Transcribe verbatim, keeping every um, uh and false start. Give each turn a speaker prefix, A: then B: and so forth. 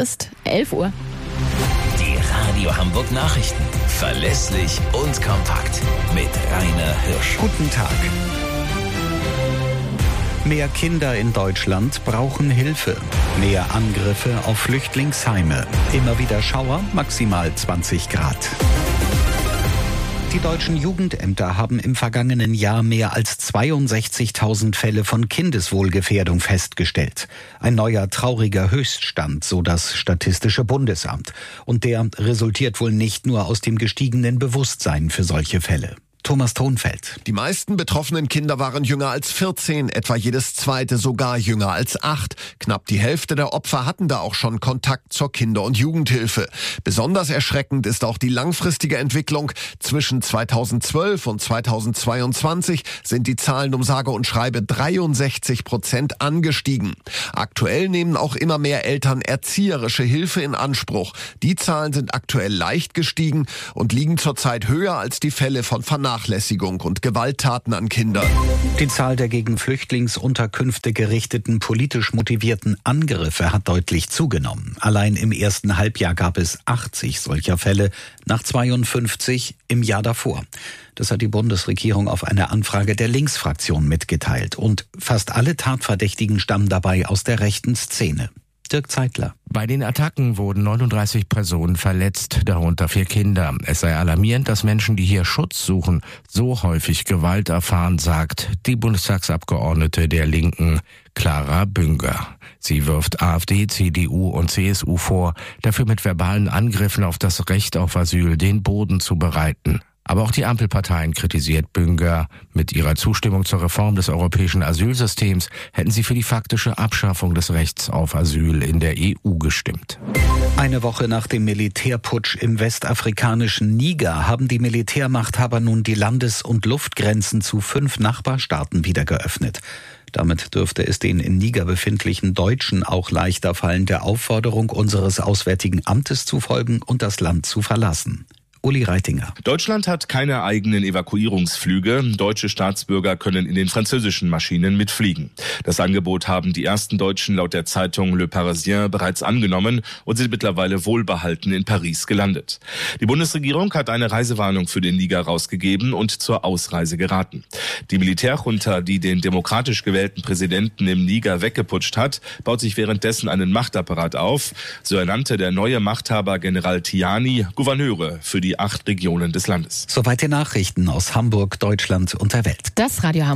A: ist elf Uhr.
B: Die Radio Hamburg Nachrichten. Verlässlich und kompakt. Mit Rainer Hirsch.
C: Guten Tag. Mehr Kinder in Deutschland brauchen Hilfe. Mehr Angriffe auf Flüchtlingsheime. Immer wieder Schauer, maximal zwanzig Grad. Die deutschen Jugendämter haben im vergangenen Jahr mehr als zweiundsechzigtausend Fälle von Kindeswohlgefährdung festgestellt. Ein neuer trauriger Höchststand, so das Statistische Bundesamt. Und der resultiert wohl nicht nur aus dem gestiegenen Bewusstsein für solche Fälle. Thomas Thonfeld.
D: Die meisten betroffenen Kinder waren jünger als vierzehn, etwa jedes zweite sogar jünger als acht. Knapp die Hälfte der Opfer hatten da auch schon Kontakt zur Kinder- und Jugendhilfe. Besonders erschreckend ist auch die langfristige Entwicklung. Zwischen zweitausendzwölf und zweitausendzweiundzwanzig sind die Zahlen um sage und schreibe dreiundsechzig Prozent angestiegen. Aktuell nehmen auch immer mehr Eltern erzieherische Hilfe in Anspruch. Die Zahlen sind aktuell leicht gestiegen und liegen zurzeit höher als die Fälle von Vernachlässigung und Gewalttaten an Kinder.
C: Die Zahl der gegen Flüchtlingsunterkünfte gerichteten politisch motivierten Angriffe hat deutlich zugenommen. Allein im ersten Halbjahr gab es achtzig solcher Fälle, nach zweiundfünfzig im Jahr davor. Das hat die Bundesregierung auf eine Anfrage der Linksfraktion mitgeteilt. Und fast alle Tatverdächtigen stammen dabei aus der rechten Szene. Dirk Zeitler.
E: Bei den Attacken wurden neununddreißig Personen verletzt, darunter vier Kinder. Es sei alarmierend, dass Menschen, die hier Schutz suchen, so häufig Gewalt erfahren, sagt die Bundestagsabgeordnete der Linken, Clara Bünger. Sie wirft AfD, C D U und C S U vor, dafür mit verbalen Angriffen auf das Recht auf Asyl den Boden zu bereiten. Aber auch die Ampelparteien kritisiert Bünger. Mit ihrer Zustimmung zur Reform des europäischen Asylsystems hätten sie für die faktische Abschaffung des Rechts auf Asyl in der E U gestimmt.
C: Eine Woche nach dem Militärputsch im westafrikanischen Niger haben die Militärmachthaber nun die Landes- und Luftgrenzen zu fünf Nachbarstaaten wieder geöffnet. Damit dürfte es den in Niger befindlichen Deutschen auch leichter fallen, der Aufforderung unseres Auswärtigen Amtes zu folgen und das Land zu verlassen. Uli Reitinger.
F: Deutschland hat keine eigenen Evakuierungsflüge. Deutsche Staatsbürger können in den französischen Maschinen mitfliegen. Das Angebot haben die ersten Deutschen laut der Zeitung Le Parisien bereits angenommen und sind mittlerweile wohlbehalten in Paris gelandet. Die Bundesregierung hat eine Reisewarnung für den Niger rausgegeben und zur Ausreise geraten. Die Militärjunta, die den demokratisch gewählten Präsidenten im Niger weggeputscht hat, baut sich währenddessen einen Machtapparat auf. So ernannte der neue Machthaber General Tiani Gouverneure für die acht Regionen des Landes.
C: Soweit die Nachrichten aus Hamburg, Deutschland und der Welt.
A: Das Radio Hamburg.